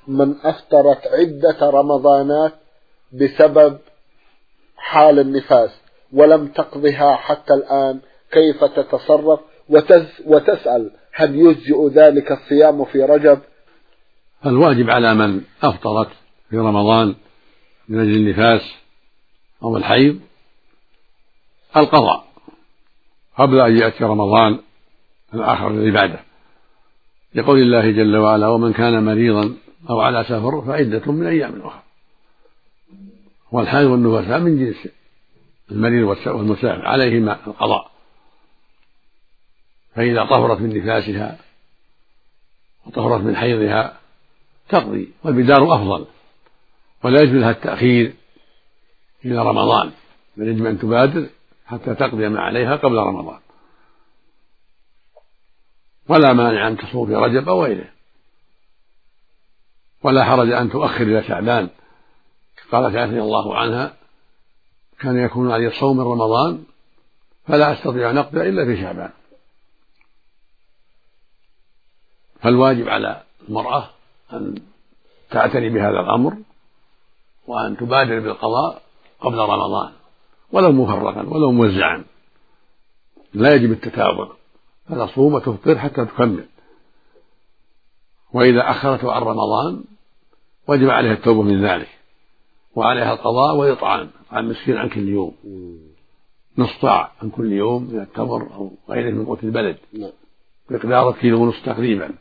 من أفطرت عدة رمضانات بسبب حال النفاس ولم تقضها حتى الآن، كيف تتصرف؟ وتسأل هل يجزئ ذلك الصيام في رجب؟ الواجب على من أفطرت في رمضان من أجل النفاس أو الحيض القضاء قبل أن يأتي رمضان الآخر للعبادة، لقول الله جل وعلا: ومن كان مريضا أو على سفر فعدة من أيام أخرى. والحيض والنفساء من جنس المريض والمسافر، عليهما القضاء، فإذا طهرت من نفاسها وطهرت من حيضها تقضي، والبدار أفضل، ولا يجوز لها التأخير إلى رمضان، بل يجب أن تبادر حتى تقضي ما عليها قبل رمضان. ولا مانع أن تصوم في رجب أو غيره، ولا حرج أن تؤخر إلى شعبان. قالت عائشة رضي الله عنها: كان يكون علي الصوم من رمضان فلا أستطيع أن أقضي إلا في شعبان. فالواجب على المرأة أن تعتني بهذا الأمر وأن تبادر بالقضاء قبل رمضان، ولو مفرقا ولو موزعا، لا يجب التتابع، فتصوم وتفطر حتى تكمل. وإذا أخرته عن رمضان وجب عليها التوبة من ذلك، وعليها القضاء وإطعام مسكين عن كل يوم، نصف صاع عن كل يوم من التمر أو غيره من قوت البلد، مقدار كيلو ونصف تقريبا،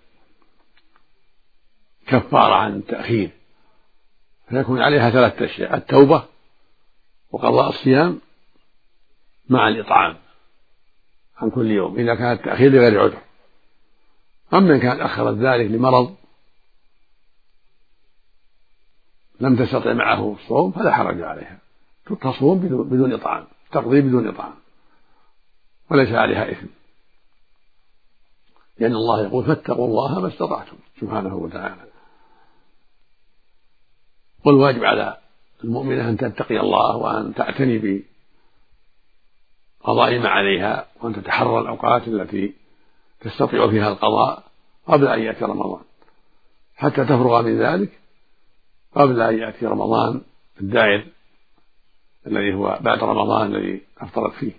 كفارة عن التأخير. فيكون عليها 3 أشياء: التوبة وقضاء الصيام مع الإطعام عن كل يوم إذا كان التأخير لغير عذر. أما إن كانت أخرت ذلك لمرض لم تستطع معه الصوم فلا حرج عليها، تصوم بدون إطعام، تقضي بدون إطعام، وليس عليها إثم، لأن الله يقول: فاتقوا الله ما استطعتم سبحانه وتعالى. والواجب على المؤمنة أن تتقي الله وأن تعتني بقضاء ما عليها، وأن تتحرى الأوقات التي تستطيع فيها القضاء قبل أن يأتي رمضان، حتى تفرغ من ذلك قبل أن يأتي رمضان الدائر الذي هو بعد رمضان الذي أفطرت فيه.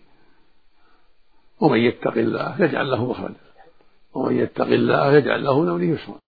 ومن يتق الله يجعل له مخرجا، ومن يتق الله يجعل له من أمره يسرا.